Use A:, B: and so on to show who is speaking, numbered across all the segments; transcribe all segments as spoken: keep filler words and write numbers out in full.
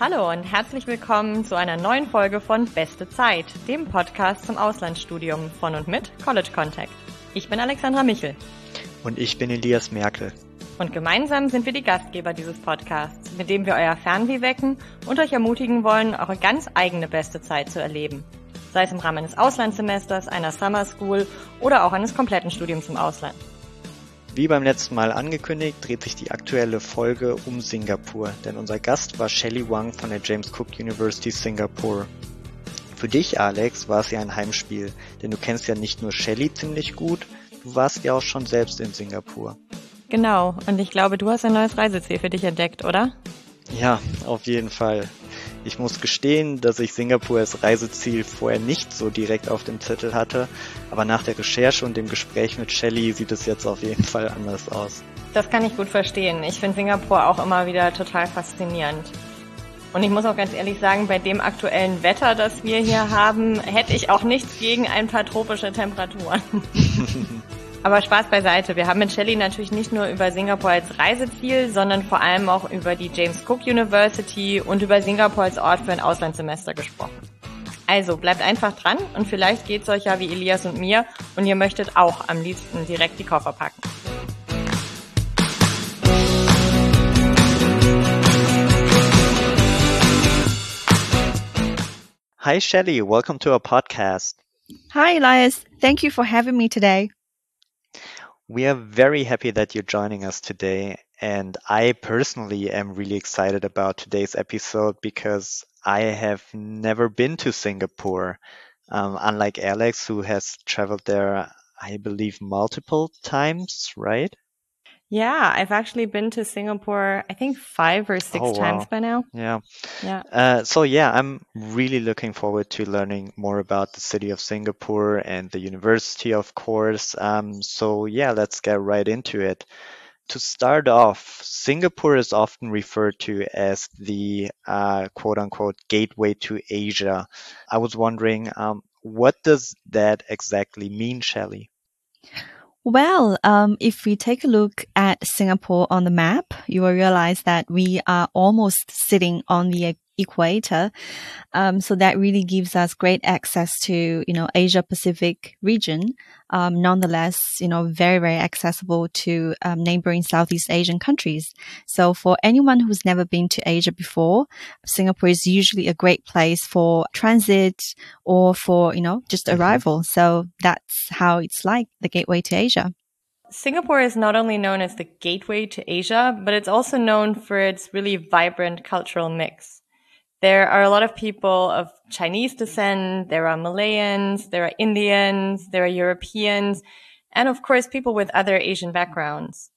A: Hallo und herzlich willkommen zu einer neuen Folge von Beste Zeit, dem Podcast zum Auslandsstudium von und mit College Contact. Ich bin Alexandra Michel.
B: Und ich bin Elias Merkel.
A: Und gemeinsam sind wir die Gastgeber dieses Podcasts, mit dem wir euer Fernweh wecken und euch ermutigen wollen, eure ganz eigene beste Zeit zu erleben. Sei es im Rahmen eines Auslandssemesters, einer Summer School oder auch eines kompletten Studiums im Ausland.
B: Wie beim letzten Mal angekündigt, dreht sich die aktuelle Folge um Singapur, denn unser Gast war Shelley Wang von der James Cook University Singapore. Für dich, Alex, war es ja ein Heimspiel, denn du kennst ja nicht nur Shelley ziemlich gut, du warst ja auch schon selbst in Singapur.
A: Genau, und ich glaube, du hast ein neues Reiseziel für dich entdeckt, oder?
B: Ja, auf jeden Fall. Ich muss gestehen, dass ich Singapur als Reiseziel vorher nicht so direkt auf dem Zettel hatte, aber nach der Recherche und dem Gespräch mit Shelley sieht es jetzt auf jeden Fall anders aus.
A: Das kann ich gut verstehen. Ich finde Singapur auch immer wieder total faszinierend. Und ich muss auch ganz ehrlich sagen, bei dem aktuellen Wetter, das wir hier haben, hätte ich auch nichts gegen ein paar tropische Temperaturen. Aber Spaß beiseite. Wir haben mit Shelley natürlich nicht nur über Singapur als Reiseziel, sondern vor allem auch über die James Cook University und über Singapur als Ort für ein Auslandssemester gesprochen. Also bleibt einfach dran und vielleicht geht's euch ja wie Elias und mir und ihr möchtet auch am liebsten direkt die Koffer packen.
B: Hi Shelley, welcome to our podcast.
C: Hi Elias, thank you for having me today.
B: We are very happy that you're joining us today, and I personally am really excited about today's episode because I have never been to Singapore, um, unlike Alex, who has traveled there, I believe, multiple times, right?
A: Yeah, I've actually been to Singapore, I think five or six
B: Oh, wow.
A: times by now.
B: Yeah.
A: Yeah.
B: Uh, so yeah, I'm really looking forward to learning more about the city of Singapore and the university, of course. Um, so yeah, let's get right into it. To start off, Singapore is often referred to as the uh, quote unquote gateway to Asia. I was wondering, um, what does that exactly mean, Shelley?
C: Well, um, if we take a look at Singapore on the map, you will realize that we are almost sitting on the equator. Um, so that really gives us great access to, you know, Asia Pacific region. Um, nonetheless, you know, very, very accessible to um, neighboring Southeast Asian countries. So for anyone who's never been to Asia before, Singapore is usually a great place for transit or for, you know, just arrival. So that's how it's like, the gateway to Asia.
A: Singapore is not only known as the gateway to Asia, but it's also known for its really vibrant cultural mix. There are a lot of people of Chinese descent, there are Malayans, there are Indians, there are Europeans, and of course people with other Asian backgrounds.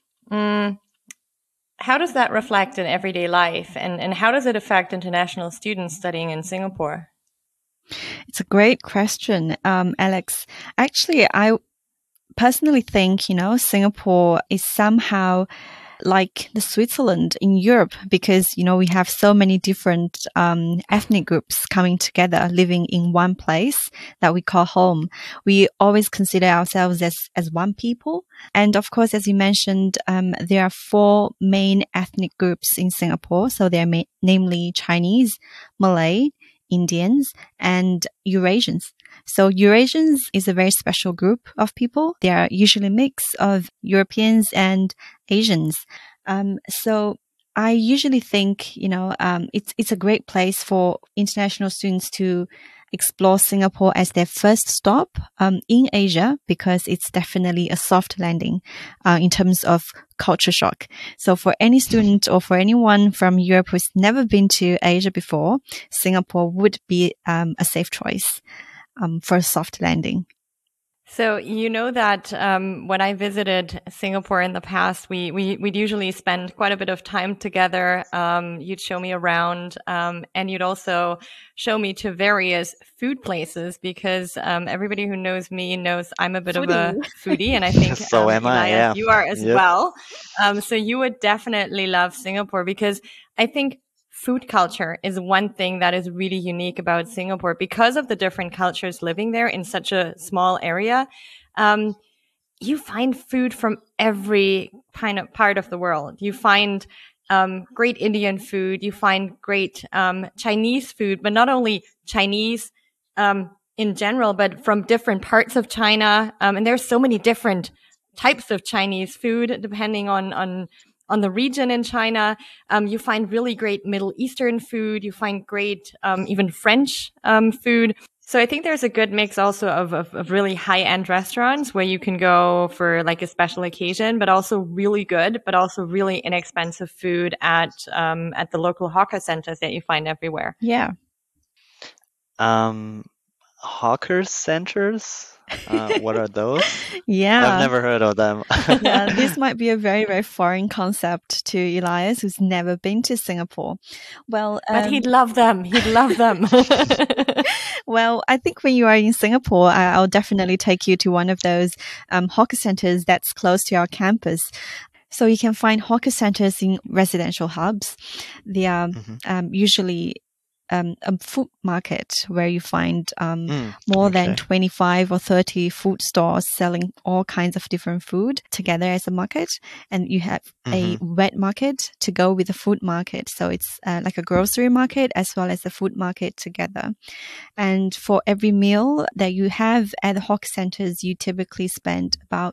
A: Mm. How does that reflect in everyday life, and, and how does it affect international students studying in Singapore?
C: It's a great question, um, Alex. Actually, I personally think, you know, Singapore is somehow like the Switzerland in Europe because, you know, we have so many different um, ethnic groups coming together, living in one place that we call home. We always consider ourselves as, as one people. And of course, as you mentioned, um, there are four main ethnic groups in Singapore. So they're ma- namely Chinese, Malay, Indians, and Eurasians. So Eurasians is a very special group of people. They are usually a mix of Europeans and Asians. Um, so I usually think, you know, um, it's, it's a great place for international students to explore Singapore as their first stop, um, in Asia, because it's definitely a soft landing, uh, in terms of culture shock. So for any student or for anyone from Europe who's never been to Asia before, Singapore would be, um, a safe choice. Um, for a soft landing.
A: So you know that um, when I visited Singapore in the past, we we we'd usually spend quite a bit of time together. Um, you'd show me around, um, and you'd also show me to various food places because um, everybody who knows me knows I'm a bit
C: Foodie.
A: of a foodie, and I think
B: so
A: um,
B: am I.
A: Elias,
B: Yeah,
A: you are as
B: yep.
A: well. Um, so you would definitely love Singapore because I think food culture is one thing that is really unique about Singapore because of the different cultures living there in such a small area. Um, you find food from every kind of part of the world. You find um, great Indian food. You find great um, Chinese food, but not only Chinese um, in general, but from different parts of China. Um, and there's so many different types of Chinese food depending on on on the region in China. Um, you find really great Middle Eastern food. You find great um, even French um, food. So I think there's a good mix also of, of, of really high-end restaurants where you can go for like a special occasion, but also really good, but also really inexpensive food at um, at the local hawker centers that you find everywhere.
C: Yeah.
B: Um, hawker centers? Uh, what are those?
C: Yeah.
B: I've never heard of them.
C: Yeah, this might be a very, very foreign concept to Elias, who's never been to Singapore. Well,
A: but
C: um,
A: he'd love them. He'd love them.
C: Well, I think when you are in Singapore, I- I'll definitely take you to one of those um, hawker centers that's close to our campus. So you can find hawker centers in residential hubs. They are
B: Mm-hmm.
C: um, usually um, a food market where you find um,
B: Mm,
C: more than
B: okay.
C: twenty-five or thirty food stores selling all kinds of different food together as a market. And you have a
B: Mhm.
C: wet market to go with the food market. So it's uh, like a grocery market as well as a food market together. And for every meal that you have at the hawker centers, you typically spend about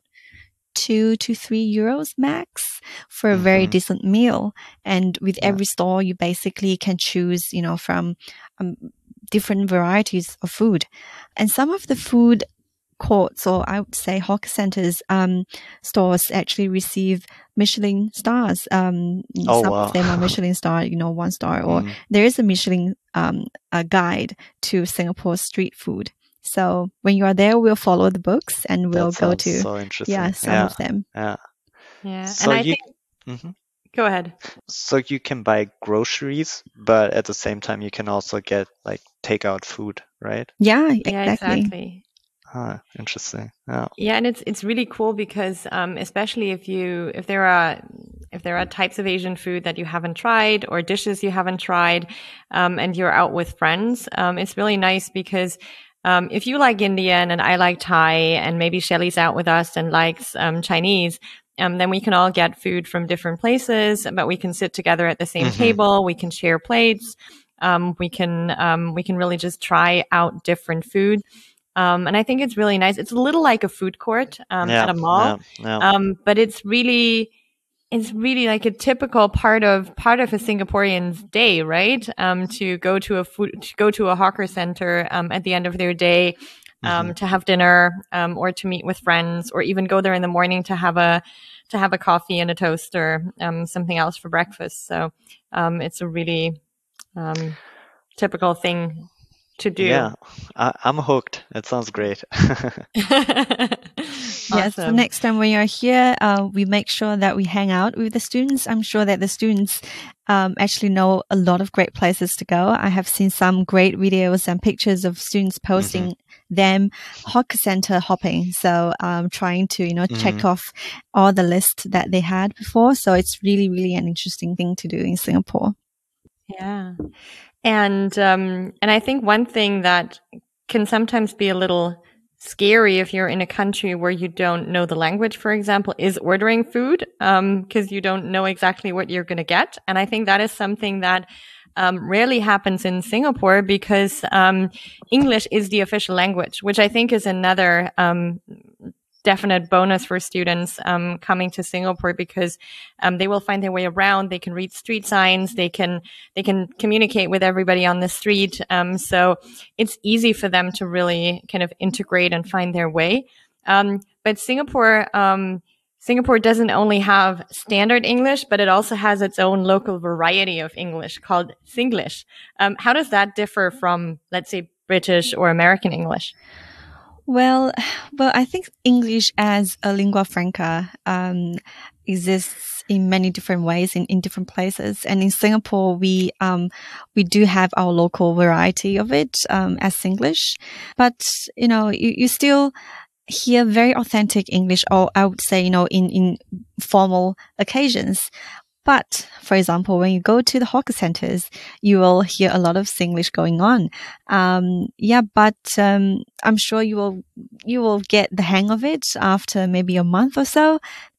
C: two to three euros max for a very
B: Mhm.
C: decent meal. And with
B: Yeah.
C: every store, you basically can choose, you know, from um, different varieties of food. And some of the food courts, or I would say hawker centers, um, stores actually receive Michelin stars. Um,
B: Oh,
C: some
B: wow.
C: of them are Michelin star, you know, one star, or
B: Mm.
C: there is a Michelin um, a guide to Singapore street food. So when you are there, we'll follow the books and we'll
B: That
C: go
B: sounds
C: to,
B: so interesting.
C: yeah, some
B: Yeah,
C: of them.
B: yeah.
A: Yeah.
B: So
A: And I
B: you,
A: think,
B: Mhm.
A: go ahead.
B: So you can buy groceries, but at the same time you can also get like takeout food, right?
C: Yeah,
A: Yeah,
C: exactly.
A: exactly.
B: Huh, interesting. Yeah.
A: Yeah, and it's it's really cool because um, especially if you if there are if there are types of Asian food that you haven't tried or dishes you haven't tried, um, and you're out with friends, um, it's really nice because um, if you like Indian and I like Thai and maybe Shelly's out with us and likes um, Chinese, um, then we can all get food from different places, but we can sit together at the same
B: Mhm.
A: table. We can share plates. Um, we can um, we can really just try out different food. Um, and I think it's really nice. It's a little like a food court um,
B: Yeah,
A: at a mall,
B: yeah, yeah.
A: um, but it's really it's really like a typical part of part of a Singaporean's day, right? Um, to go to a food to go to a hawker center um, at the end of their day, um,
B: Mhm.
A: to have dinner, um, or to meet with friends, or even go there in the morning to have a to have a coffee and a toast or um, something else for breakfast. So um, it's a really um, typical thing to do.
B: Yeah, I, I'm hooked. It sounds great.
C: Yes, so
A: Awesome.
C: next time when you're here, uh, we make sure that we hang out with the students. I'm sure that the students um, actually know a lot of great places to go. I have seen some great videos and pictures of students posting them hawker center hopping. So um, trying to, you know, check
B: Mhm.
C: off all the list that they had before. So it's really, really an interesting thing to do in Singapore.
A: Yeah. And um and I think one thing that can sometimes be a little scary if you're in a country where you don't know the language, for example, is ordering food um because you don't know exactly what you're going to get. And I think that is something that um rarely happens in Singapore because um English is the official language, which I think is another um definite bonus for students um, coming to Singapore because um, they will find their way around. They can read street signs. They can they can communicate with everybody on the street. Um, so it's easy for them to really kind of integrate and find their way. Um, but Singapore. Um, Singapore doesn't only have standard English, but it also has its own local variety of English called Singlish. Um, how does that differ from, let's say, British or American English?
C: Well, well, I think English as a lingua franca um, exists in many different ways in, in different places. And in Singapore, we um, we do have our local variety of it um, as Singlish. But, you know, you, you still hear very authentic English, or I would say, you know, in, in formal occasions. But, for example, when you go to the hawker centers, you will hear a lot of Singlish going on. Um, yeah, but um, I'm sure you will you will get the hang of it after maybe a month or so.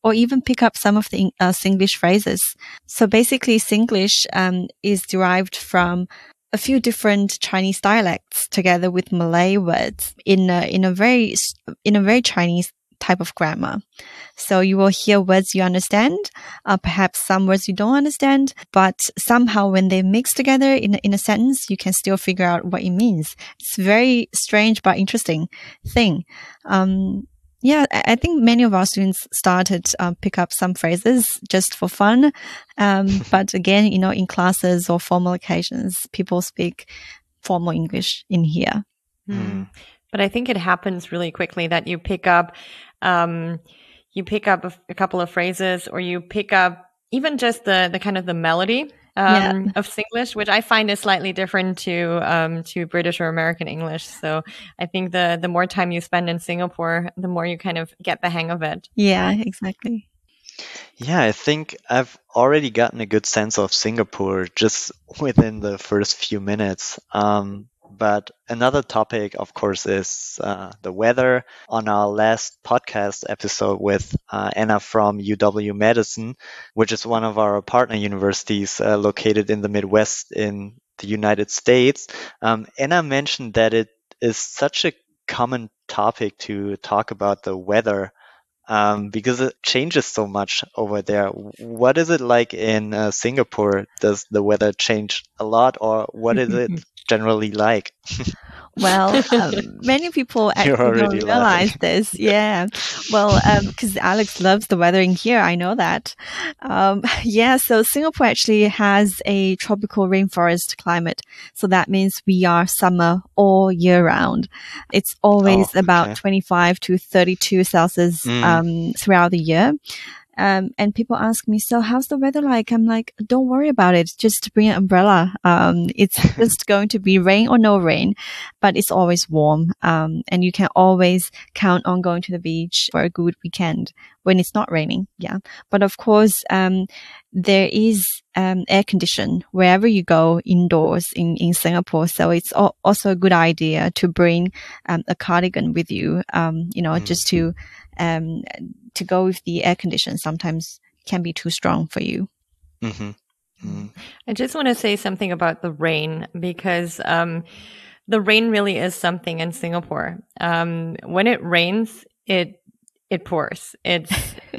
C: or even pick up some of the uh, Singlish phrases. So basically, Singlish um, is derived from a few different Chinese dialects together with Malay words in a, in a very in a very Chinese type of grammar. So you will hear words you understand, uh, perhaps some words you don't understand, but somehow when they mix together in, in a sentence, you can still figure out what it means. It's a very strange but interesting thing. Um, yeah, I think many of our students started uh, pick up some phrases just for fun. Um, but again, you know, in classes or formal occasions, people speak formal English in here.
A: Mm. But I think it happens really quickly that you pick up, um, you pick up a, a couple of phrases, or you pick up even just the, the kind of the melody um, yeah. of Singlish, which I find is slightly different to um, to British or American English. So I think the the more time you spend in Singapore, the more you kind of get the hang of it.
C: Yeah, exactly.
B: Yeah, I think I've already gotten a good sense of Singapore just within the first few minutes. Um, But another topic, of course, is uh, the weather. On our last podcast episode with uh, Anna from U W Madison, which is one of our partner universities uh, located in the Midwest in the United States, um, Anna mentioned that it is such a common topic to talk about the weather um, because it changes so much over there. What is it like in uh, Singapore? Does the weather change a lot, or what is it generally like?
C: Well, um, many people actually don't realize laughing. this. Yeah. Well, because um, Alex loves the weather in here. I know that. Um, yeah. So Singapore actually has a tropical rainforest climate. So that means we are summer all year round. It's always oh, okay. about twenty-five to thirty-two Celsius mm. um, throughout the year. Um, and people ask me, so how's the weather like? I'm like, don't worry about it. Just bring an umbrella. Um, it's just going to be rain or no rain, but it's always warm. Um, and you can always count on going to the beach for a good weekend when it's not raining. Yeah. But of course, um, there is, um, air condition wherever you go indoors in, in Singapore. So it's al- also a good idea to bring, um, a cardigan with you, um, you know, mm. just to, um, to go with the air condition sometimes can be too strong for you.
B: Mm-hmm. Mm-hmm.
A: I just want to say something about the rain because um, the rain really is something in Singapore. Um, when it rains, it it pours. It's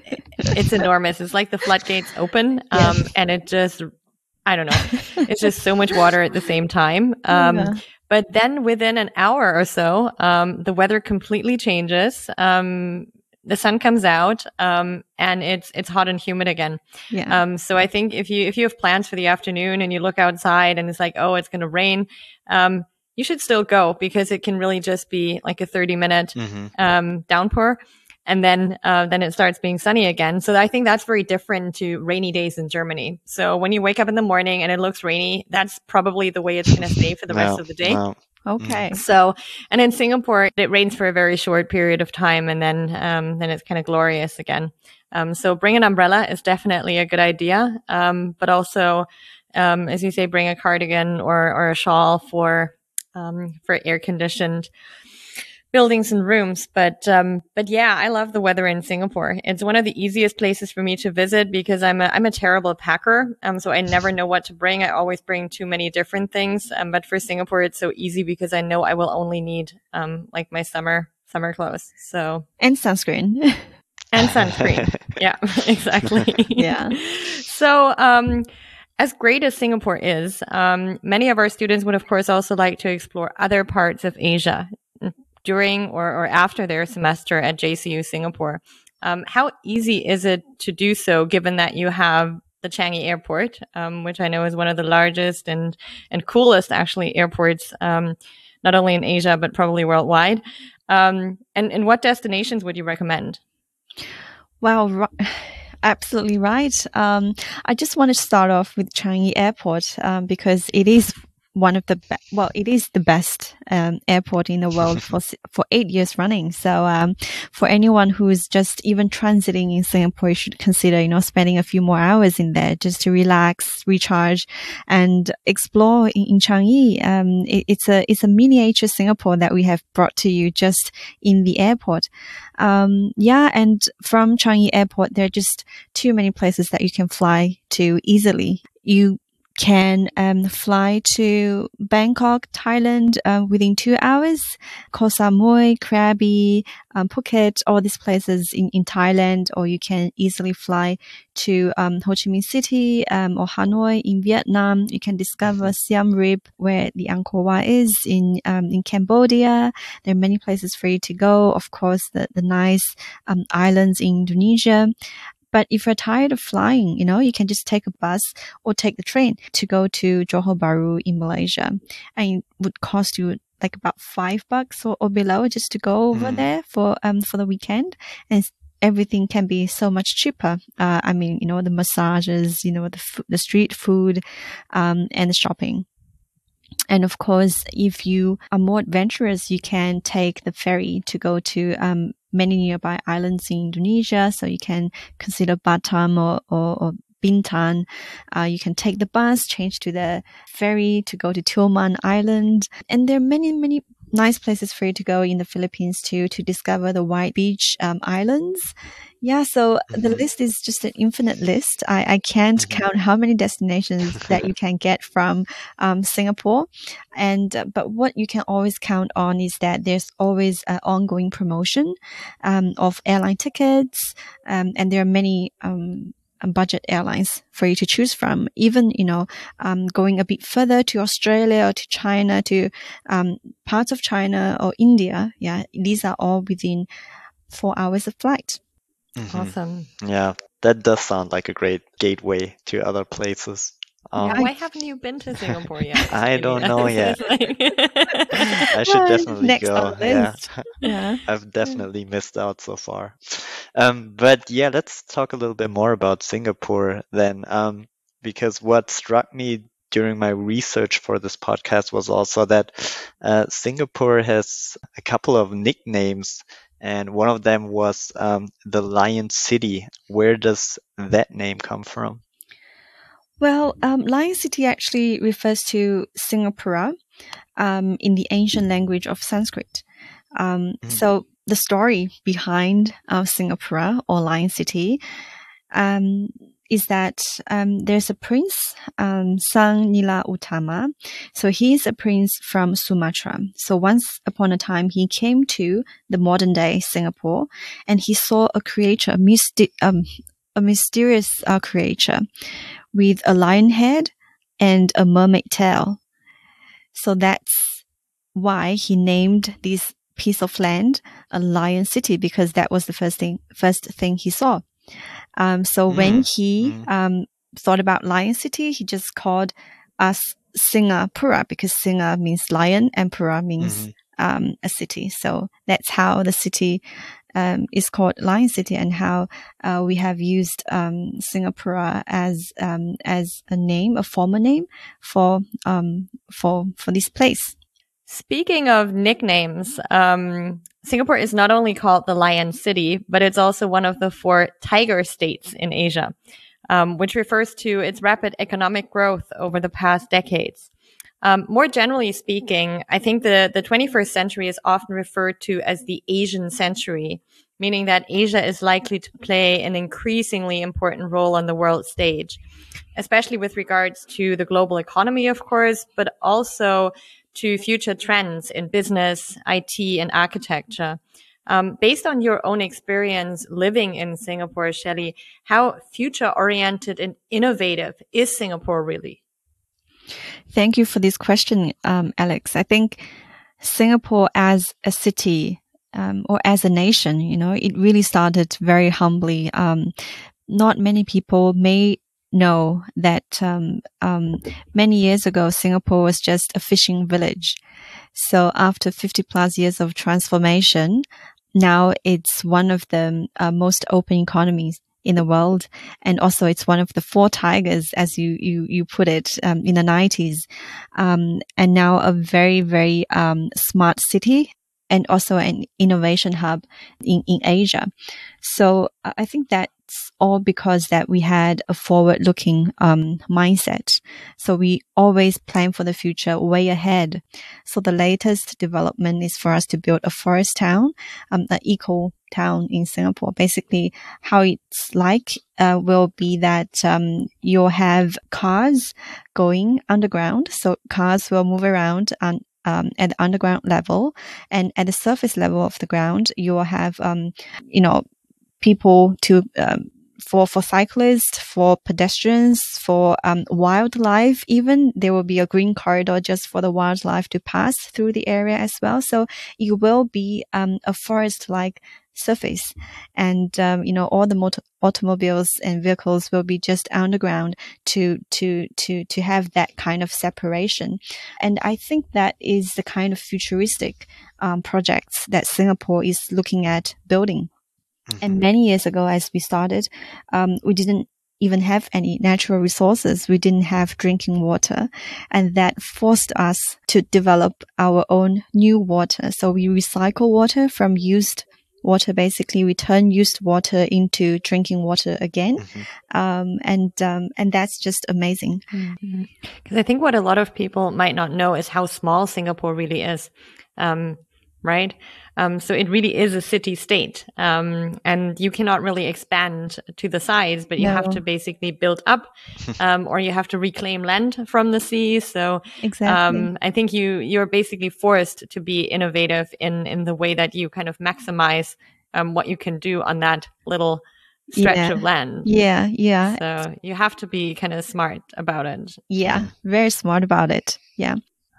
A: it's enormous. It's like the floodgates open, um, yes. and it just I don't know. It's just so much water at the same time. Um, yeah. But then within an hour or so, um, the weather completely changes. Um, The sun comes out, um, and it's, it's hot and humid again.
C: Yeah.
A: Um, so I think if you, if you have plans for the afternoon and you look outside and it's like, oh, it's going to rain, um, you should still go because it can really just be like a thirty minute, mm-hmm. um, downpour. And then, uh, then it starts being sunny again. So I think that's very different to rainy days in Germany. So when you wake up in the morning and it looks rainy, that's probably the way it's going to stay for the
B: no,
A: rest of the day.
B: No.
C: Okay.
A: So, and in Singapore, it rains for a very short period of time and then, um, then it's kind of glorious again. Um, so bring an umbrella is definitely a good idea. Um, but also, um, as you say, bring a cardigan or, or a shawl for, um, for air conditioned buildings and rooms. But, um, but yeah, I love the weather in Singapore. It's one of the easiest places for me to visit because I'm a, I'm a terrible packer. Um, so I never know what to bring. I always bring too many different things. Um, but for Singapore, it's so easy because I know I will only need, um, like my summer, summer clothes. So.
C: And sunscreen.
A: And sunscreen. Yeah, exactly.
C: Yeah.
A: So, um, as great as Singapore is, um, many of our students would, of course, also like to explore other parts of Asia during or, or after their semester at J C U Singapore. Um, how easy is it to do so, given that you have the Changi Airport, um, which I know is one of the largest and, and coolest, actually, airports, um, not only in Asia, but probably worldwide. Um, and, and what destinations would you recommend?
C: Wow, r- absolutely right. Um, I just want to start off with Changi Airport um, because it is one of the be- well, it is the best um, airport in the world for for eight years running. So um, for anyone who is just even transiting in Singapore, you should consider, you know, spending a few more hours in there just to relax, recharge, and explore in, in Changi. Um, it, it's a it's a miniature Singapore that we have brought to you just in the airport. Um, yeah, and from Changi Airport, there are just too many places that you can fly to easily. You can um, fly to Bangkok, Thailand uh, within two hours. Koh Samui, Krabi, um, Phuket, all these places in, in Thailand. Or you can easily fly to um, Ho Chi Minh City um, or Hanoi in Vietnam. You can discover Siem Reap, where the Angkor Wat is in um, in Cambodia. There are many places for you to go. Of course, the, the nice um, islands in Indonesia. But if you're tired of flying, you know, you can just take a bus or take the train to go to Johor Bahru in Malaysia. And it would cost you like about five bucks or, or below just to go over mm. there for, um, for the weekend. And everything can be so much cheaper. Uh, I mean, you know, the massages, you know, the, f- the street food, um, and the shopping. And of course, if you are more adventurous, you can take the ferry to go to um, many nearby islands in Indonesia. So you can consider Batam or, or, or Bintan. Uh, you can take the bus, change to the ferry to go to Tioman Island. And there are many, many nice places for you to go in the Philippines too, to discover the White Beach um, Islands. Yeah, so mm-hmm. the list is just an infinite list. I, I can't mm-hmm. count how many destinations that you can get from um, Singapore. And uh, but what you can always count on is that there's always an ongoing promotion um, of airline tickets, um, and there are many um, budget airlines for you to choose from. Even, you know, um, going a bit further to Australia or to China, to um, parts of China or India. Yeah, these are all within four hours of flight.
A: Mm-hmm. Awesome.
B: Yeah, that does sound like a great gateway to other places.
A: Um, yeah, why haven't you been to Singapore yet?
B: I don't know yet. I should definitely
C: Next
B: go. Yeah.
C: yeah,
B: I've definitely missed out so far. Um, but yeah, let's talk a little bit more about Singapore then, um, because what struck me during my research for this podcast was also that uh, Singapore has a couple of nicknames. And one of them was um, the Lion City. Where does that name come from?
C: Well, um, Lion City actually refers to Singapura um, in the ancient language of Sanskrit. Um, mm. So the story behind uh, Singapura or Lion City um, is that um, there's a prince, um, Sang Nila Utama. So he's a prince from Sumatra. So once upon a time, he came to the modern day Singapore, and he saw a creature, a, mysti- um, a mysterious uh, creature with a lion head and a mermaid tail. So that's why he named this piece of land a Lion City, because that was the first thing, first thing he saw. Um, so mm. when he mm. um, thought about Lion City, he just called us Singapura, because Singa means lion and Pura means mm-hmm. um, a city. So that's how the city um, is called Lion City, and how uh, we have used um, Singapura as um, as a name, a former name for um, for for this place.
A: Speaking of nicknames, um, Singapore is not only called the Lion City, but it's also one of the four tiger states in Asia, um, which refers to its rapid economic growth over the past decades. Um, more generally speaking, I think the, the twenty-first century is often referred to as the Asian century, meaning that Asia is likely to play an increasingly important role on the world stage, especially with regards to the global economy, of course, but also to future trends in business, I T, and architecture. Um, based on your own experience living in Singapore, Shelley, how future-oriented and innovative is Singapore really?
C: Thank you for this question, um, Alex. I think Singapore as a city um, or as a nation, you know, it really started very humbly. Um, not many people may know that um, um, many years ago, Singapore was just a fishing village. So after fifty plus years of transformation, now it's one of the uh, most open economies in the world. And also it's one of the four tigers, as you, you, you put it, um, in the nineties. Um, and now a very, very, um, smart city and also an innovation hub in, in Asia. So I think that's all because that we had a forward looking, um, mindset. So we always plan for the future way ahead. So the latest development is for us to build a forest town, um, an eco town in Singapore. Basically how it's like, uh, will be that, um, you'll have cars going underground. So cars will move around on, Um, at the underground level, and at the surface level of the ground, you will have, um, you know, people to, um, for, for cyclists, for pedestrians, for, um, wildlife, even there will be a green corridor just for the wildlife to pass through the area as well. So it will be, um, a forest-like surface, and um, you know, all the motor- automobiles and vehicles will be just underground to to to to have that kind of separation. And I think that is the kind of futuristic um, projects that Singapore is looking at building. Mm-hmm. And many years ago, as we started, um, we didn't even have any natural resources. We didn't have drinking water, and that forced us to develop our own new water. So we recycle water from used water. Basically, we turn used water into drinking water again. Mm-hmm. Um, and, um, and that's just amazing.
A: Because mm-hmm. I think what a lot of people might not know is how small Singapore really is. Um, right? Um, so it really is a city state. Um, and you cannot really expand to the size, but you no. have to basically build up, um, or you have to reclaim land from the sea. So,
C: exactly.
A: um, I think you, you're basically forced to be innovative in, in the way that you kind of maximize, um, what you can do on that little stretch
C: yeah.
A: of land.
C: Yeah. Yeah.
A: So you have to be kind of smart about it.
C: Yeah. Very smart about it. Yeah.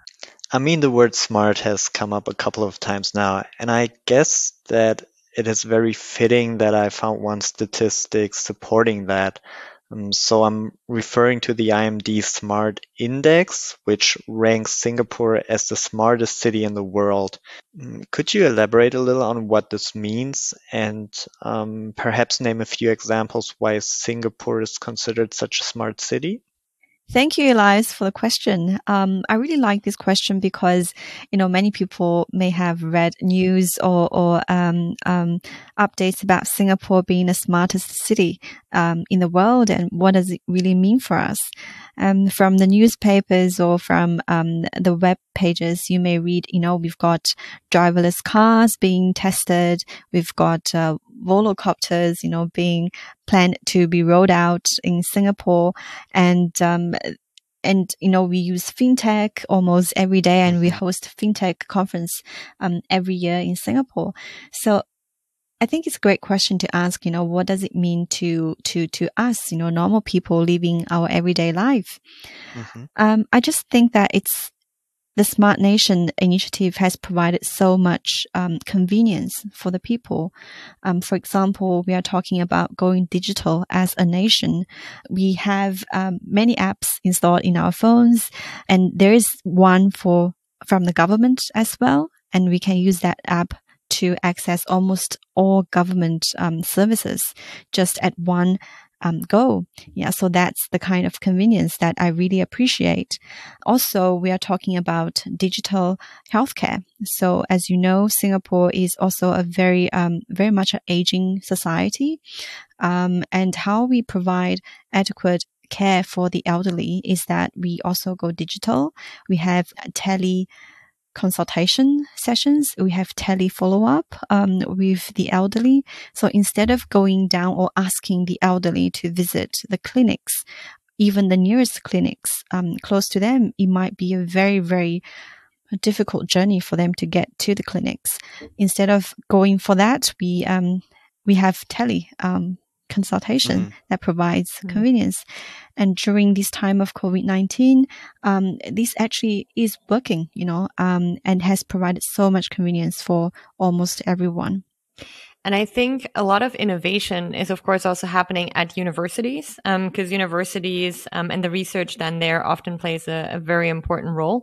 B: I mean, the word smart has come up a couple of times now, and I guess that it is very fitting that I found one statistic supporting that. Um, so I'm referring to the I M D Smart Index, which ranks Singapore as the smartest city in the world. Um, could you elaborate a little on what this means, and um, perhaps name a few examples why Singapore is considered such a smart city?
C: Thank you, Elias, for the question. Um, I really like this question because, you know, many people may have read news or, or um, um, updates about Singapore being the smartest city um, in the world, and what does it really mean for us? Um, from the newspapers or from um, the web pages, you may read, you know, we've got driverless cars being tested, we've got uh, volocopters, you know, being planned to be rolled out in Singapore, and um, and you know, we use fintech almost every day, and we host fintech conference um, every year in Singapore. So I think it's a great question to ask, you know, what does it mean to, to, to us, you know, normal people living our everyday life? Mm-hmm. Um, I just think that it's, the Smart Nation initiative has provided so much um, convenience for the people. Um, for example, we are talking about going digital as a nation. We have um, many apps installed in our phones, and there is one for from the government as well, and we can use that app to access almost all government um, services just at one um, go. Yeah, so that's the kind of convenience that I really appreciate. Also, we are talking about digital healthcare. So, as you know, Singapore is also a very, um, very much an aging society, um, and how we provide adequate care for the elderly is that we also go digital. We have tele consultation sessions. We have tele follow-up um, with the elderly. So instead of going down or asking the elderly to visit the clinics, even the nearest clinics um, close to them, it might be a very, very difficult journey for them to get to the clinics. Instead of going for that, we um, we have tele um, consultation mm-hmm. that provides mm-hmm. convenience. And during this time of COVID nineteen, um, this actually is working, you know, um, and has provided so much convenience for almost everyone.
A: And I think a lot of innovation is, of course, also happening at universities, because um, universities um, and the research done there often plays a, a very important role.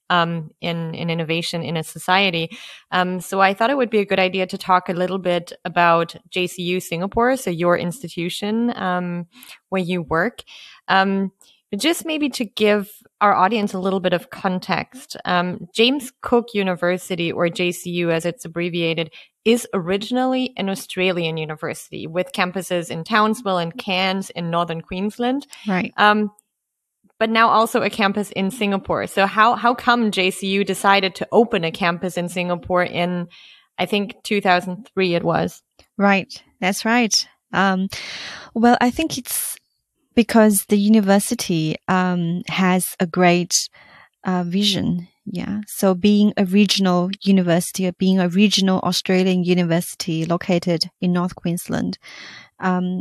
A: um, in, in innovation in a society. Um, so I thought it would be a good idea to talk a little bit about J C U Singapore, so your institution um, where you work. Um, but just maybe to give our audience a little bit of context, um, James Cook University, or J C U as it's abbreviated, is originally an Australian university with campuses in Townsville and Cairns in northern Queensland.
C: Right.
A: Um, but now also a campus in Singapore. So how how come J C U decided to open a campus in Singapore in, I think, two thousand three it was?
C: Right. That's right. Um, well, I think it's because the university um, has a great uh, vision. Yeah. So being a regional university, or being a regional Australian university located in North Queensland, um,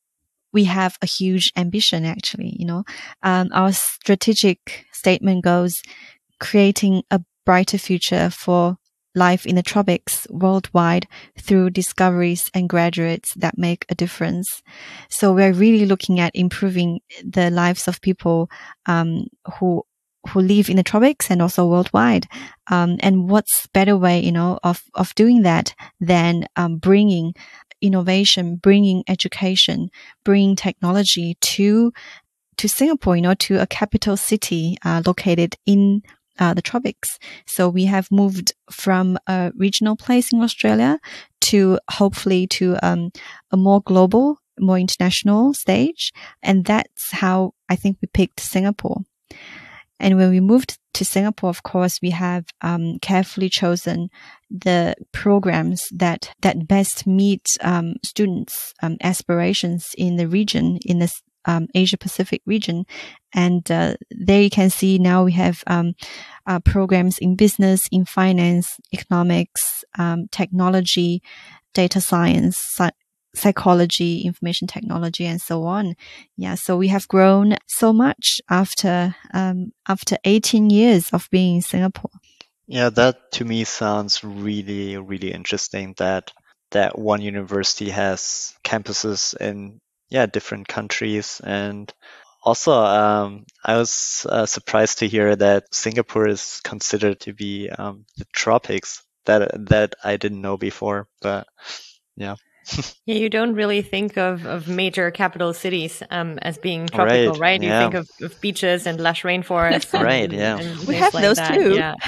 C: we have a huge ambition, actually. You know, um, our strategic statement goes, creating a brighter future for life in the tropics worldwide through discoveries and graduates that make a difference. So we're really looking at improving the lives of people um, who who live in the tropics and also worldwide. Um, and what's better way, you know, of of doing that than um, bringing innovation, bringing education, bringing technology to to Singapore, you know, to a capital city uh, located in uh, the tropics. So we have moved from a regional place in Australia to hopefully to um, a more global, more international stage. And that's how I think we picked Singapore. And when we moved to Singapore, of course, we have um, carefully chosen the programs that that best meet um, students' um, aspirations in the region, in the um, Asia Pacific region. And uh, there you can see now we have um, uh, programs in business, in finance, economics, um, technology, data science, sci- psychology, information technology, and so on. Yeah, so we have grown so much after um, after eighteen years of being in Singapore.
B: Yeah, that to me sounds really, really interesting that that one university has campuses in yeah different countries. And also um, I was uh, surprised to hear that Singapore is considered to be um, the tropics. That that I didn't know before, but yeah.
A: Yeah, you don't really think of, of major capital cities um, as being tropical,
B: Right,
A: right? You
B: yeah.
A: think of, of beaches and lush rainforests. And,
B: Right, yeah.
A: and
C: We
A: things
C: have
A: like
C: those
A: that.
C: too.
A: Yeah.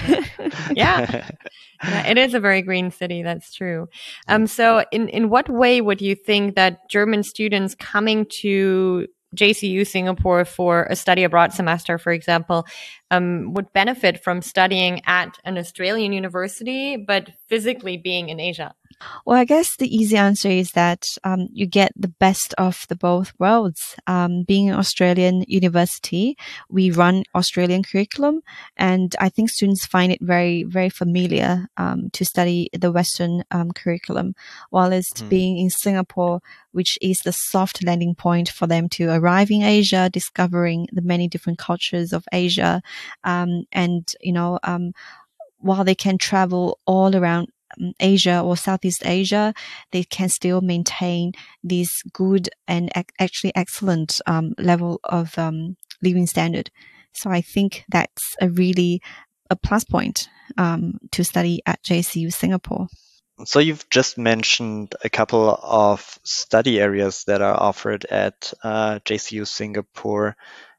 A: yeah. Yeah, it is a very green city. That's true. Um, so in, in what way would you think that German students coming to J C U Singapore for a study abroad semester, for example, um, would benefit from studying at an Australian university, but physically being in Asia?
C: Well, I guess the easy answer is that um, you get the best of the both worlds. Um, being an Australian university, we run Australian curriculum, and I think students find it very, very familiar um, to study the Western um, curriculum, whilst mm. being in Singapore, which is the soft landing point for them to arrive in Asia, discovering the many different cultures of Asia, um, and you know, um, while they can travel all around Asia or Southeast Asia, they can still maintain this good and ac- actually excellent um, level of um, living standard. So I think that's a really a plus point um, to study at J C U Singapore.
B: So you've just mentioned a couple of study areas that are offered at uh, J C U Singapore,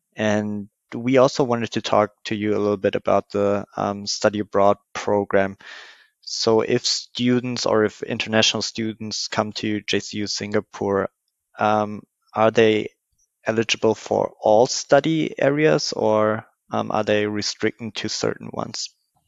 B: and we also wanted to talk to you a little bit about the um, study abroad program. So if students or if international students come to J C U Singapore, um, are they eligible for all study areas, or um, are they restricted to certain ones?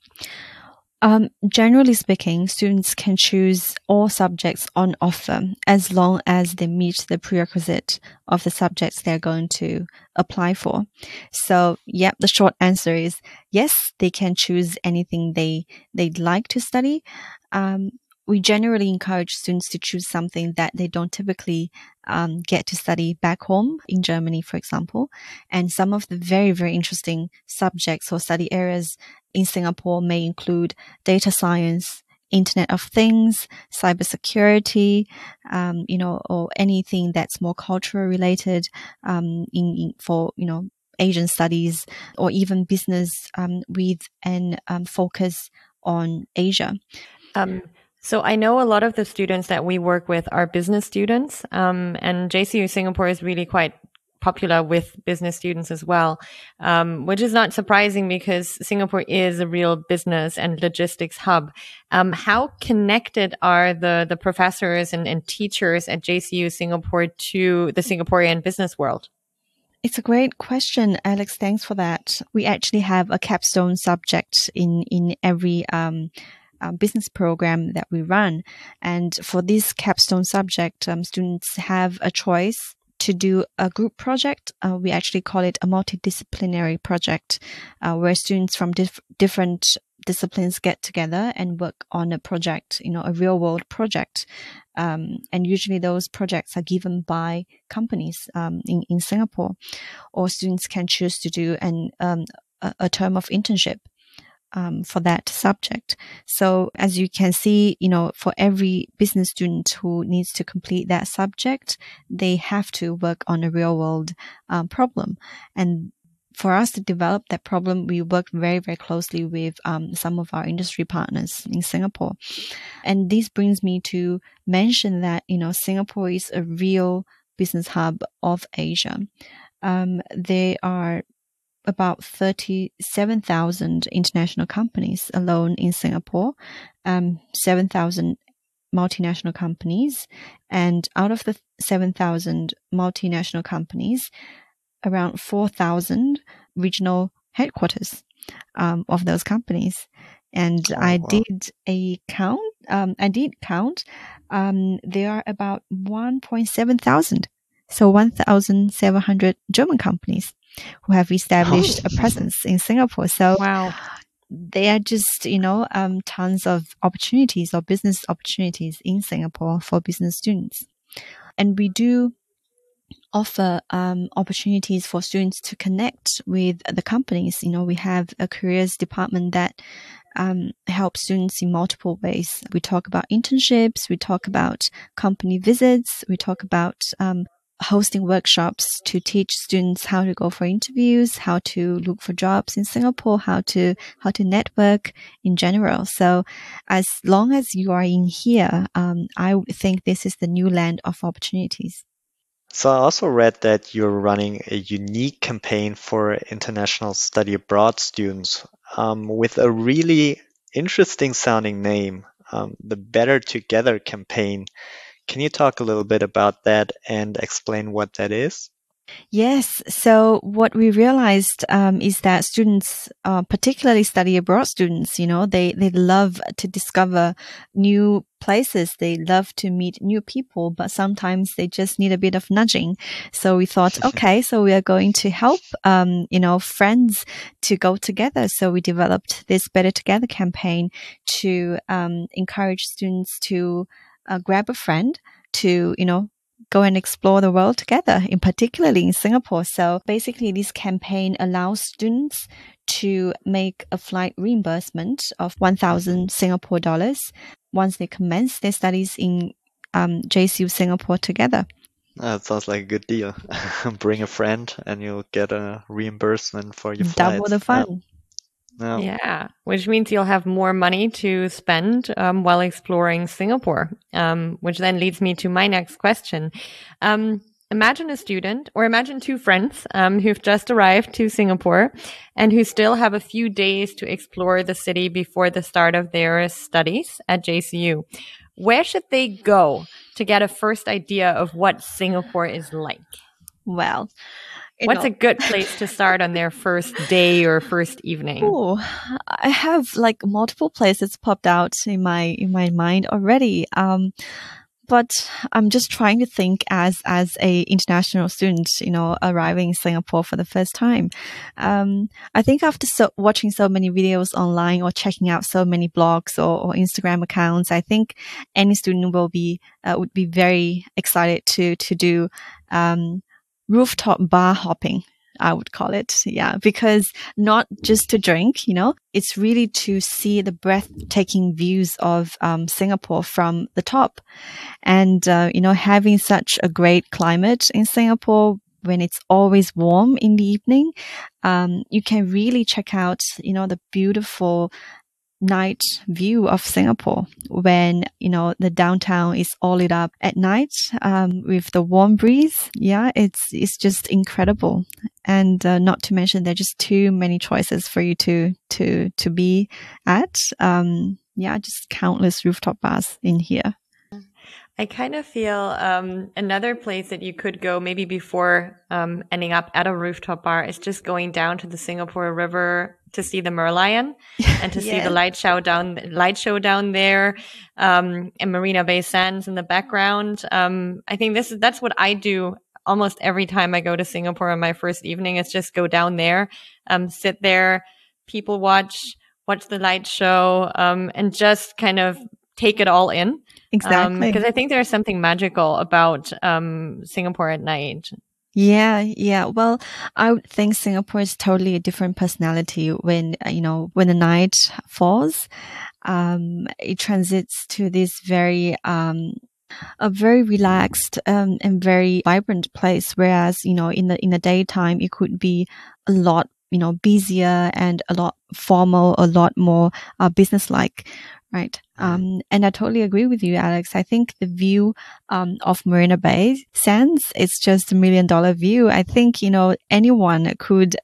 C: Um, generally speaking, students can choose all subjects on offer as long as they meet the prerequisite of the subjects they're going to apply for. So, yeah, the short answer is yes, they can choose anything they, they'd like to study. Um, we generally encourage students to choose something that they don't typically um, get to study back home in Germany, for example. And some of the very, very interesting subjects or study areas in Singapore may include data science, Internet of Things, cybersecurity, um, you know, or anything that's more cultural related um, in, in for, you know, Asian studies or even business um, with an um, focus on Asia.
A: Um, so I know a lot of the students that we work with are business students, um, and J C U Singapore is really quite popular with business students as well, um, which is not surprising because Singapore is a real business and logistics hub. Um, how connected are the, the professors and, and teachers at J C U Singapore to the Singaporean business world?
C: It's a great question, Alex. Thanks for that. We actually have a capstone subject in, in every um, uh, business program that we run. And for this capstone subject, um, students have a choice to do a group project. Uh, we actually call it a multidisciplinary project, uh, where students from dif- different disciplines get together and work on a project, you know, a real world project. Um, and usually those projects are given by companies um, in, in Singapore, or students can choose to do an um, a, a term of internship Um, for that subject. So as you can see, you know, for every business student who needs to complete that subject, they have to work on a real world um, problem. And for us to develop that problem, we worked very, very closely with um, some of our industry partners in Singapore. And this brings me to mention that, you know, Singapore is a real business hub of Asia. Um, there are about thirty-seven thousand international companies alone in Singapore, um, seven thousand multinational companies. And out of the seven thousand multinational companies, around four thousand regional headquarters um, of those companies. And
B: Oh,
C: I
B: wow.
C: did a count, um, I did count, um, there are about one point seven thousand. So one thousand seven hundred German companies who have established
B: Oh.
C: a presence in Singapore. So
A: Wow.
C: there are just, you know, um, tons of opportunities or business opportunities in Singapore for business students. And we do offer um, opportunities for students to connect with the companies. You know, we have a careers department that um, helps students in multiple ways. We talk about internships, we talk about company visits, we talk about um, hosting workshops to teach students how to go for interviews, how to look for jobs in Singapore, how to how to network in general. So as long as you are in here, um, I would think this is the new land of opportunities.
B: So I also read that you're running a unique campaign for international study abroad students um, with a really interesting sounding name, um, the Better Together campaign. Can you talk a little bit about that and explain what that is?
C: Yes. So what we realized um, is that students, uh, particularly study abroad students, you know, they, they love to discover new places. They love to meet new people, but sometimes they just need a bit of nudging. So we thought, okay, so we are going to help, um, you know, friends to go together. So we developed this Better Together campaign to um, encourage students to uh, grab a friend to, you know, go and explore the world together, in particularly in Singapore. So basically this campaign allows students to make a flight reimbursement of one thousand Singapore dollars once they commence their studies in um, J C U Singapore together.
B: That sounds like a good deal. Bring a friend and you'll get a reimbursement for your
C: Double
B: flights.
C: the fun.
B: Yeah. No.
A: Yeah, which means you'll have more money to spend um, while exploring Singapore, um, which then leads me to my next question. Um, imagine a student, or imagine two friends um, who've just arrived to Singapore and who still have a few days to explore the city before the start of their studies at J C U. Where should they go to get a first idea of what Singapore is like?
C: Well, you
A: What's
C: know,
A: a good place to start on their first day or first evening?
C: Oh, I have like multiple places popped out in my in my mind already. Um, but I'm just trying to think as as a international student, you know, arriving in Singapore for the first time. Um, I think after so, watching so many videos online or checking out so many blogs or, or Instagram accounts, I think any student will be uh, would be very excited to to do um, rooftop bar hopping, I would call it. Yeah. Because not just to drink, you know, it's really to see the breathtaking views of um, Singapore from the top. And, uh, you know, having such a great climate in Singapore, when it's always warm in the evening, um, you can really check out, you know, the beautiful night view of Singapore when, you know, the downtown is all lit up at night, um, with the warm breeze. Yeah, it's, it's just incredible. And, uh, not to mention there's just too many choices for you to, to, to be at. Um, yeah, just countless rooftop bars in here.
A: I kind of feel um, another place that you could go maybe before um, ending up at a rooftop bar is just going down to the Singapore River to see the Merlion and to yeah. see the light show down light show down there, um, and Marina Bay Sands in the background. Um, I think this is that's what I do almost every time I go to Singapore on my first evening. Is just go down there, um, sit there, people watch, watch the light show, um, and just kind of take it all in.
C: Exactly.
A: Because um, I think there's something magical about um, Singapore at night.
C: Yeah, yeah. Well, I would think Singapore is totally a different personality when, you know, when the night falls. Um, it transits to this very, um, a very relaxed, um, and very vibrant place. Whereas, you know, in the, in the daytime, it could be a lot, you know, busier and a lot formal, a lot more, uh, business-like. Right. Um, and I totally agree with you, Alex. I think the view, um, of Marina Bay Sands, it's just a million dollar view. I think, you know, anyone could,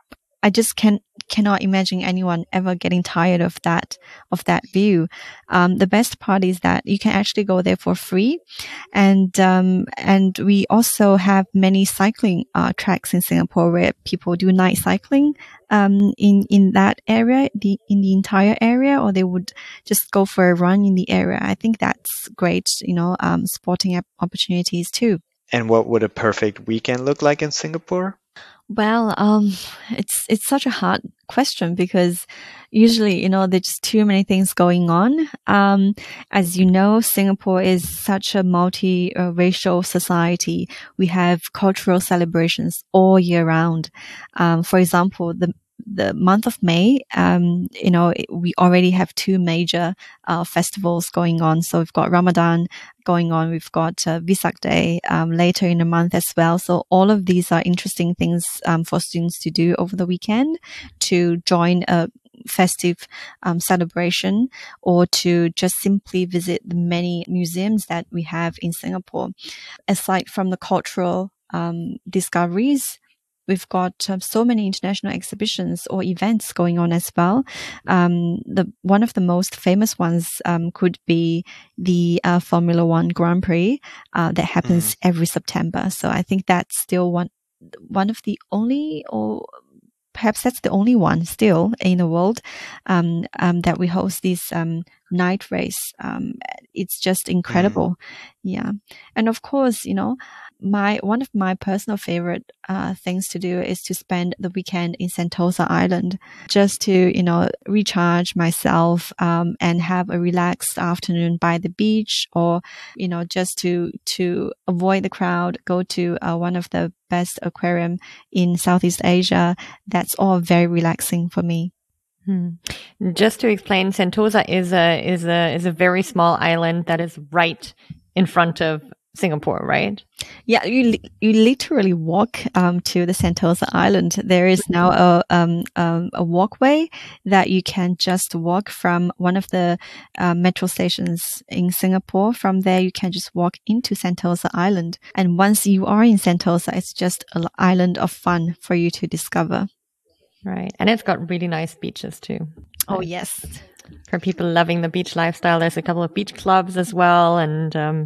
C: I just can't, cannot imagine anyone ever getting tired of that, of that view. Um, the best part is that you can actually go there for free. And, um, and we also have many cycling, uh, tracks in Singapore where people do night cycling, um, in, in that area, the, in the entire area, or they would just go for a run in the area. I think that's great, you know, um, sporting opportunities too.
B: And what would a perfect weekend look like in Singapore?
C: Well, um, it's, it's such a hard question because usually, you know, there's just too many things going on. Um, as you know, Singapore is such a multi-racial society. We have cultural celebrations all year round. Um, for example, the the month of May, um, you know, we already have two major, uh, festivals going on. So we've got Ramadan going on. We've got, uh, Vesak Day, um, later in the month as well. So all of these are interesting things, um, for students to do over the weekend to join a festive, um, celebration or to just simply visit the many museums that we have in Singapore. Aside from the cultural, um, discoveries, we've got uh, so many international exhibitions or events going on as well. Um, the one of the most famous ones um, could be the uh, Formula One Grand Prix uh, that happens mm. every September. So I think that's still one one of the only, or perhaps that's the only one still in the world um, um, that we host this um, night race. Um, it's just incredible, mm. yeah. And of course, you know. My one of my personal favorite uh, things to do is to spend the weekend in Sentosa Island, just to you know recharge myself um, and have a relaxed afternoon by the beach, or you know just to to avoid the crowd, go to uh, one of the best aquarium in Southeast Asia. That's all very relaxing for me.
A: Hmm. Just to explain, Sentosa is a is a is a very small island that is right in front of Singapore, right?
C: Yeah, you you literally walk um, to the Sentosa Island. There is now a um, um, a walkway that you can just walk from one of the uh, metro stations in Singapore. From there, you can just walk into Sentosa Island. And once you are in Sentosa, it's just an island of fun for you to discover.
A: Right, and it's got really nice beaches too.
C: Oh right. Yes,
A: for people loving the beach lifestyle, there's a couple of beach clubs as well, and um,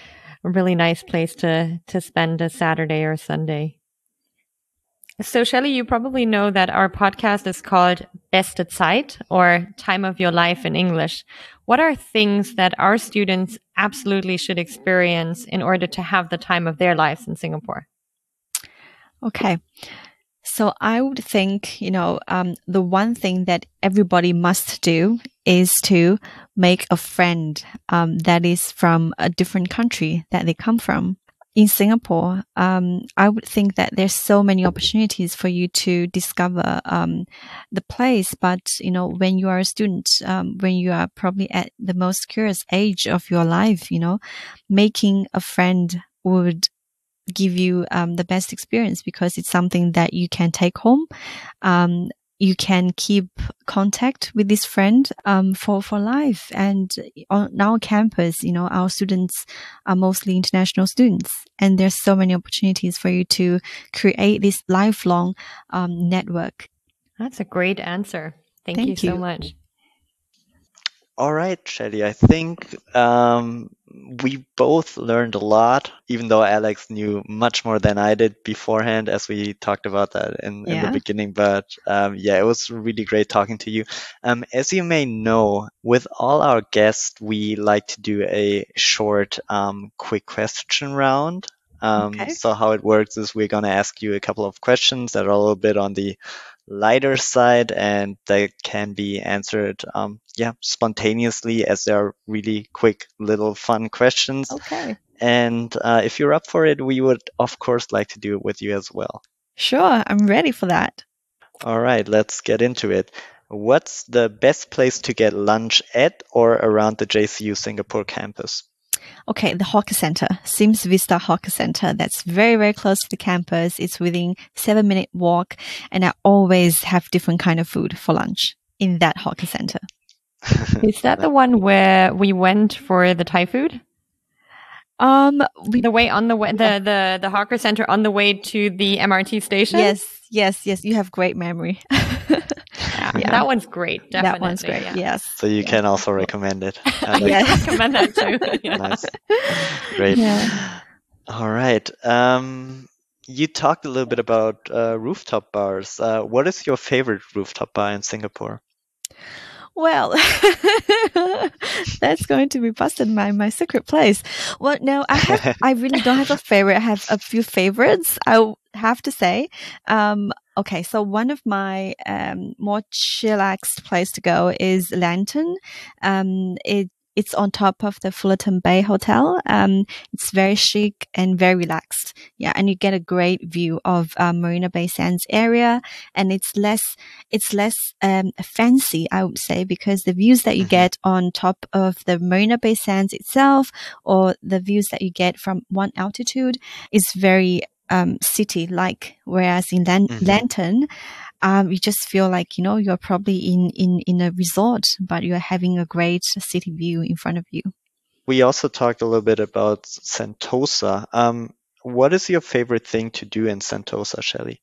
A: a really nice place to, to spend a Saturday or Sunday. So Shelley, you probably know that our podcast is called Beste Zeit, or Time of Your Life in English. What are things that our students absolutely should experience in order to have the time of their lives in Singapore?
C: Okay. So I would think, you know, um, the one thing that everybody must do is to make a friend um, that is from a different country that they come from. In Singapore, um, I would think that there's so many opportunities for you to discover um, the place. But, you know, when you are a student, um, when you are probably at the most curious age of your life, you know, making a friend would give you um, the best experience because it's something that you can take home. Um, you can keep contact with this friend um, for for life. And on our campus, you know, our students are mostly international students, and there's so many opportunities for you to create this lifelong um, network.
A: That's a great answer. Thank,
C: Thank
A: you
C: you.
A: so much.
B: All right, Shelly, I think um, we both learned a lot, even though Alex knew much more than I did beforehand, as we talked about that in, in the
C: Yeah.
B: beginning. But um, yeah, it was really great talking to you. Um, as you may know, with all our guests, we like to do a short, um, quick question round. Um,
C: Okay.
B: So how it works is we're going to ask you a couple of questions that are a little bit on the lighter side, and they can be answered um, yeah, spontaneously, as they're really quick little fun questions.
C: Okay.
B: And uh, if you're up for it, we would of course like to do it with you as well.
C: Sure, I'm ready for that.
B: All right, let's get into it. What's the best place to get lunch at or around the J C U Singapore campus?
C: Okay, the hawker center, Sims Vista Hawker Center. That's very, very close to the campus. It's within seven minute walk, and I always have different kind of food for lunch in that hawker center.
A: Is that the one where we went for the Thai food?
C: Um, we,
A: The way on the way, the, the, the hawker center on the way to the M R T station?
C: yes, yes, yes. You have great memory.
A: Yeah,
C: Yeah.
A: that one's great. Definitely.
C: That one's great.
A: Yeah.
C: Yes.
B: So you can also recommend it. I like
C: Yeah.
B: it.
A: Recommend that too. Yeah.
B: Nice. Great.
C: Yeah.
B: All right. Um, you talked a little bit about uh, rooftop bars. Uh, what is your favorite rooftop bar in Singapore?
C: Well, that's going to be busted my my secret place. Well, no, I have. I really don't have a favorite. I have a few favorites. I w- have to say. Um, okay, so one of my um more chillaxed place to go is Lantern. Um, it it's on top of the Fullerton Bay Hotel. Um, it's very chic and very relaxed. Yeah, and you get a great view of um, Marina Bay Sands area, and it's less it's less um, fancy, I would say, because the views that you
B: Mhm.
C: get on top of the Marina Bay Sands itself, or the views that you get from one altitude, is very um, city-like. Whereas in Lan-
B: Mhm.
C: Lantern, um, you just feel like, you know, you're probably in, in, in a resort, but you're having a great city view in front of you.
B: We also talked a little bit about Sentosa. Um, what is your favorite thing to do in Sentosa, Shelly?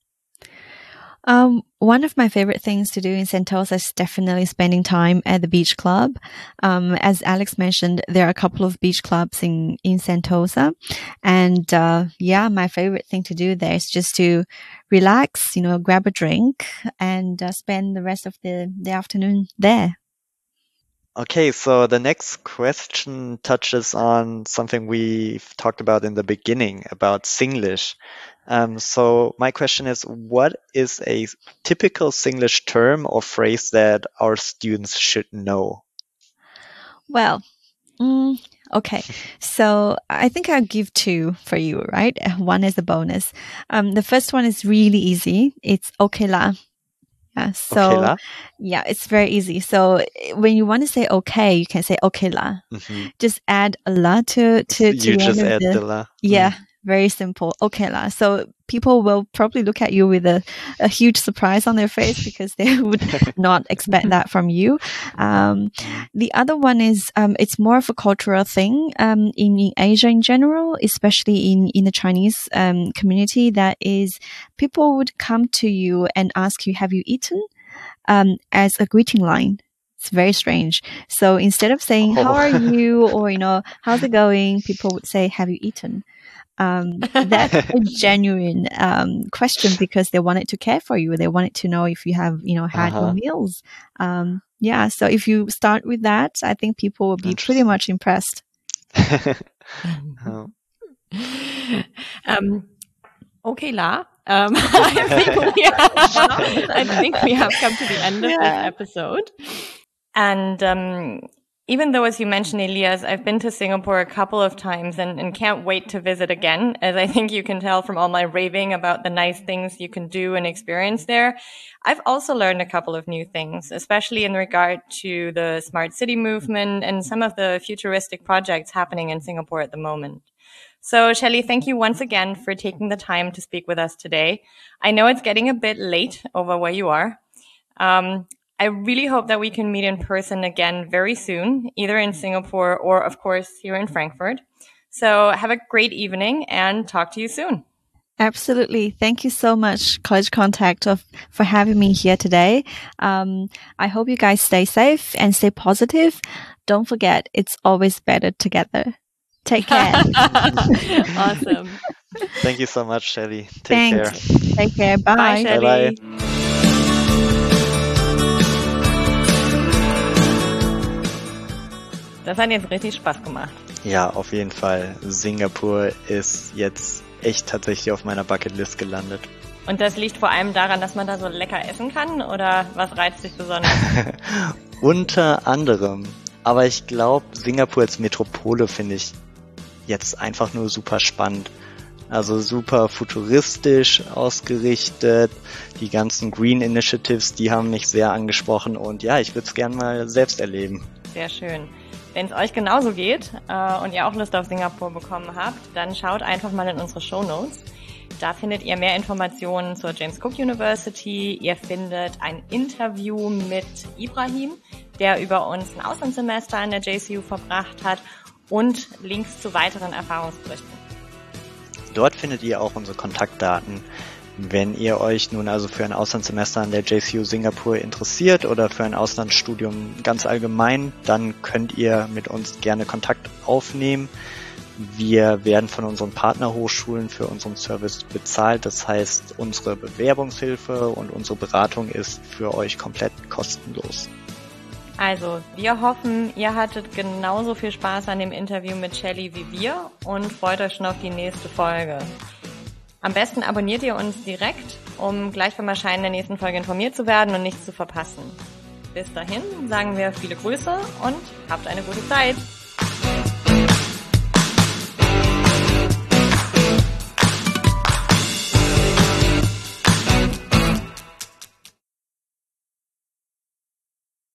C: Um, one of my favorite things to do in Sentosa is definitely spending time at the beach club. Um, as Alex mentioned, there are a couple of beach clubs in, in Sentosa. And, uh, yeah, my favorite thing to do there is just to relax, you know, grab a drink and uh, spend the rest of the, the afternoon there.
B: Okay, so the next question touches on something we've talked about in the beginning about Singlish. Um, so my question is, what is a typical Singlish term or phrase that our students should know?
C: Well, mm, okay. So I think I'll give two for you, right? One is a bonus. Um, the first one is really easy. It's okay lah. Yeah, so
B: Okay lah?
C: yeah, it's very easy. So eh, when you want to say okay, you can say okay lah.
B: Mhm.
C: Just add a la to to, to
B: You
C: the
B: just
C: end of
B: add
C: the,
B: the la.
C: yeah, very simple. Okay lah. So people will probably look at you with a, a huge surprise on their face because they would not expect that from you. Um, the other one is um, it's more of a cultural thing um, in, in Asia in general, especially in, in the Chinese um, community. That is, people would come to you and ask you, "Have you eaten?" Um, as a greeting line. It's very strange. So instead of saying, "How
B: Oh.
C: are you?" or, you know, "How's it going?" people would say, "Have you eaten?" Um, that's a genuine um, question because they wanted to care for you. They wanted to know if you have, you know, had your
B: Uh-huh.
C: meals. Um, yeah. So if you start with that, I think people will be pretty
B: Interesting.
C: much impressed.
B: Oh.
A: Um, okay, La. Um, I think we have, I think we have come to the end of
C: Yeah.
A: this episode. And um, even though, as you mentioned, Elias, I've been to Singapore a couple of times and, and can't wait to visit again, as I think you can tell from all my raving about the nice things you can do and experience there. I've also learned a couple of new things, especially in regard to the smart city movement and some of the futuristic projects happening in Singapore at the moment. So, Shelley, thank you once again for taking the time to speak with us today. I know it's getting a bit late over where you are. Um, I really hope that we can meet in person again very soon, either in Singapore or, of course, here in Frankfurt. So have a great evening and talk to you soon.
C: Absolutely. Thank you so much, College Contact, of, for having me here today. Um, I hope you guys stay safe and stay positive. Don't forget, it's always better together. Take care.
A: Awesome.
B: Thank you so much, Shelley. Take
C: Thanks.
B: care.
C: Take care. Bye.
A: Bye, Shelley.
B: Bye-bye.
A: Das hat jetzt richtig Spaß gemacht.
B: Ja, auf jeden Fall. Singapur ist jetzt echt tatsächlich auf meiner Bucketlist gelandet.
A: Und das liegt vor allem daran, dass man da so lecker essen kann? Oder was reizt dich besonders?
B: Unter anderem. Aber ich glaube, Singapur als Metropole finde ich jetzt einfach nur super spannend. Also super futuristisch ausgerichtet. Die ganzen Green Initiatives, die haben mich sehr angesprochen. Und ja, ich würde es gerne mal selbst erleben.
A: Sehr schön. Wenn es euch genauso geht äh, und ihr auch Lust auf Singapur bekommen habt, dann schaut einfach mal in unsere Shownotes. Da findet ihr mehr Informationen zur James Cook University. Ihr findet ein Interview mit Ibrahim, der über uns ein Auslandssemester an der J C U verbracht hat, und Links zu weiteren Erfahrungsberichten.
B: Dort findet ihr auch unsere Kontaktdaten. Wenn ihr euch nun also für ein Auslandssemester an der J C U Singapur interessiert oder für ein Auslandsstudium ganz allgemein, dann könnt ihr mit uns gerne Kontakt aufnehmen. Wir werden von unseren Partnerhochschulen für unseren Service bezahlt. Das heißt, unsere Bewerbungshilfe und unsere Beratung ist für euch komplett kostenlos.
A: Also, wir hoffen, ihr hattet genauso viel Spaß an dem Interview mit Shelley wie wir und freut euch schon auf die nächste Folge. Am besten abonniert ihr uns direkt, um gleich beim Erscheinen der nächsten Folge informiert zu werden und nichts zu verpassen. Bis dahin sagen wir viele Grüße und habt eine gute Zeit.